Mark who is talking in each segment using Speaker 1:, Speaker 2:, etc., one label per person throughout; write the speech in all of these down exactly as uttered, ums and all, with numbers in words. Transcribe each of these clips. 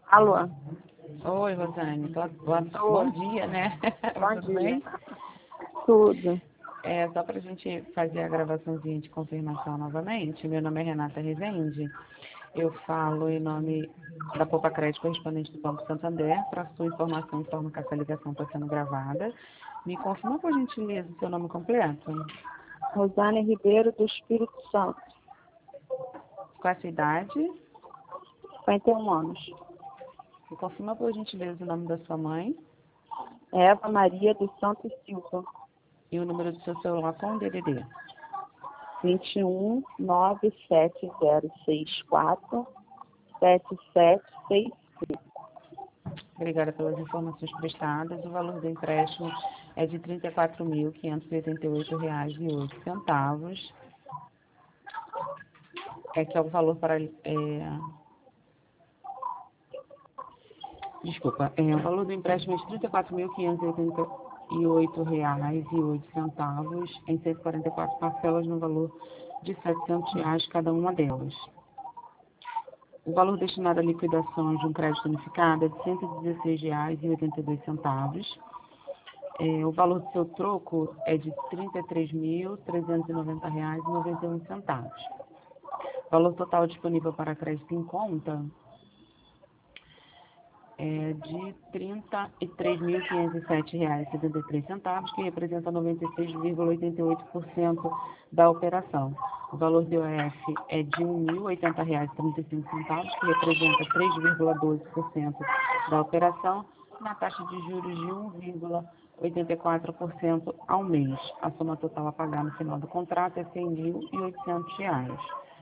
Speaker 1: Alô?
Speaker 2: Oi, Rosane. Boa, boa,
Speaker 1: Oi.
Speaker 2: bom dia, né?
Speaker 1: Bom
Speaker 2: Tudo
Speaker 1: dia.
Speaker 2: bem?
Speaker 1: Tudo.
Speaker 2: É, só para a gente fazer a gravaçãozinha de confirmação novamente. Meu nome é Renata Rezende. Eu falo em nome da Poupa Crédito, correspondente do Banco Santander. Para sua informação, informo que essa ligação está sendo gravada. Me confirma, por gentileza, o seu nome completo.
Speaker 1: Rosane Ribeiro, do Espírito Santo.
Speaker 2: Qual a sua idade?
Speaker 1: cinquenta e um anos.
Speaker 2: Me confirma, por gentileza, o nome da sua mãe.
Speaker 1: Eva Maria dos Santos Silva.
Speaker 2: E o número do seu celular com o D D D.
Speaker 1: vinte e um, nove sete zero seis quatro, sete sete seis cinco.
Speaker 2: Obrigada pelas informações prestadas. O valor do empréstimo é de trinta e quatro mil, quinhentos e oitenta e oito reais e oito centavos. É que é o valor para... É... Desculpa, é, o valor do empréstimo é de trinta e quatro mil, quinhentos e oitenta e oito reais e oito centavos em cento e quarenta e quatro parcelas no valor de setecentos reais cada uma delas. O valor destinado à liquidação de um crédito unificado é de cento e dezesseis reais e oitenta e dois centavos. É, o valor do seu troco é de trinta e três mil, trezentos e noventa reais e noventa e um centavos. O valor total disponível para crédito em conta é de trinta e três mil, quinhentos e sete reais e setenta e três centavos, que representa noventa e seis vírgula oitenta e oito por cento da operação. O valor do I O F é de um mil e oitenta reais e trinta e cinco centavos, que representa três vírgula doze por cento da operação, na taxa de juros de um vírgula oitenta e quatro por cento ao mês. A soma total a pagar no final do contrato é cem mil e oitocentos reais.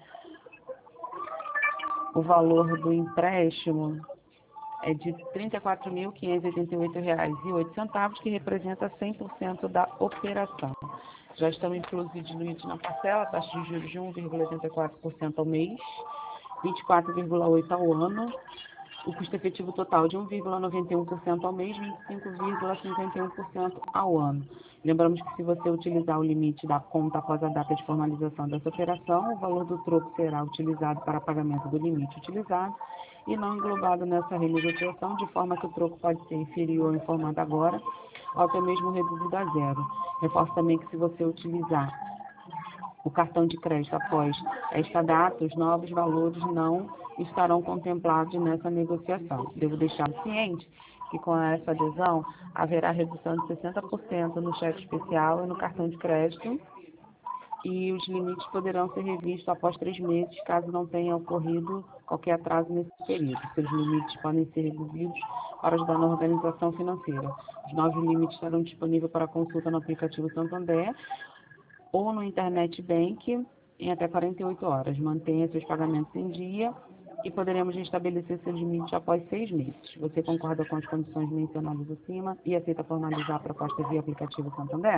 Speaker 2: O valor do empréstimo é de trinta e quatro mil, quinhentos e oitenta e oito reais e oito centavos, que representa cem por cento da operação. Já estão inclusos e diluídos na parcela, taxa de juros de um vírgula oitenta e quatro por cento ao mês, vinte e quatro vírgula oito por cento ao ano, o custo efetivo total de um vírgula noventa e um por cento ao mês, vinte e cinco vírgula cinquenta e um por cento ao ano. Lembramos que se você utilizar o limite da conta após a data de formalização dessa operação, o valor do troco será utilizado para pagamento do limite utilizado e não englobado nessa renegociação, de forma que o troco pode ser inferior ao informado agora, ou até mesmo reduzido a zero. Reforço também que se você utilizar o cartão de crédito após esta data, os novos valores não estarão contemplados nessa negociação. Devo deixar ciente que com essa adesão haverá redução de sessenta por cento no cheque especial e no cartão de crédito, e os limites poderão ser revistos após três meses, caso não tenha ocorrido qualquer atraso nesse período. Seus limites podem ser reduzidos para ajudar na organização financeira. Os novos limites estarão disponíveis para consulta no aplicativo Santander ou no Internet Bank em até quarenta e oito horas. Mantenha seus pagamentos em dia e poderemos restabelecer seus limites após seis meses. Você concorda com as condições mencionadas acima e aceita formalizar a proposta via aplicativo Santander?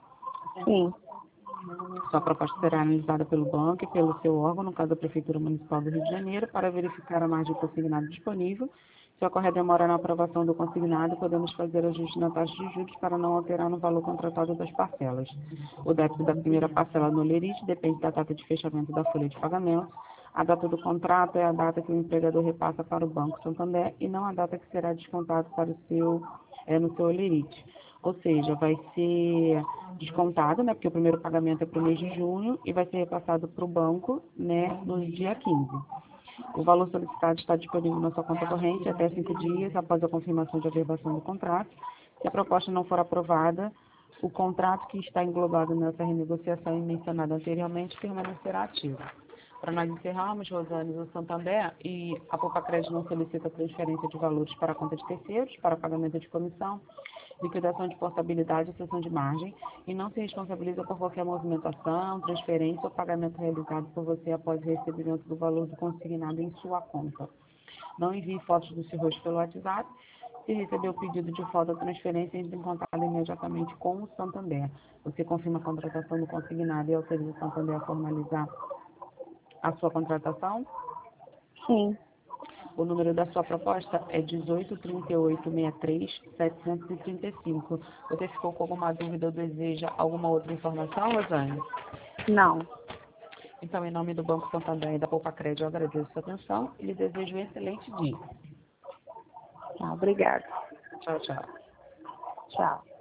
Speaker 1: Sim.
Speaker 2: Sua proposta será analisada pelo banco e pelo seu órgão, no caso da Prefeitura Municipal do Rio de Janeiro, para verificar a margem consignada disponível. Se ocorrer demora na aprovação do consignado, podemos fazer ajuste na taxa de juros para não alterar no valor contratado das parcelas. O débito da primeira parcela no lerite depende da data de fechamento da folha de pagamento. A data do contrato é a data que o empregador repassa para o Banco Santander e não a data que será descontado para o seu, é, no seu lerite. Ou seja, vai ser descontado, né, porque o primeiro pagamento é para o mês de junho e vai ser repassado para o banco, né, no dia quinze. O valor solicitado está disponível na sua conta corrente até cinco dias após a confirmação de averbação do contrato. Se a proposta não for aprovada, o contrato que está englobado nessa renegociação e mencionado anteriormente permanecerá ativo. Para nós encerrarmos, Rosane, o Santander e a Poupa Crédito não solicita transferência de valores para a conta de terceiros, para pagamento de comissão, liquidação de portabilidade e cessão de margem, e não se responsabiliza por qualquer movimentação, transferência ou pagamento realizado por você após o recebimento do valor do consignado em sua conta. Não envie fotos do seu rosto pelo WhatsApp. Se receber o pedido de foto ou transferência, entre em contato imediatamente com o Santander. Você confirma a contratação do consignado e autoriza o Santander a formalizar a sua contratação?
Speaker 1: Sim.
Speaker 2: O número da sua proposta é dezoito, trinta e oito, sessenta e três, setecentos e trinta e cinco. Você ficou com alguma dúvida ou deseja alguma outra informação, Rosane?
Speaker 1: Não.
Speaker 2: Então, em nome do Banco Santander e da Poupa Crédito, eu agradeço a sua atenção e lhe desejo um excelente dia.
Speaker 1: Obrigada.
Speaker 2: Tchau, tchau.
Speaker 1: Tchau.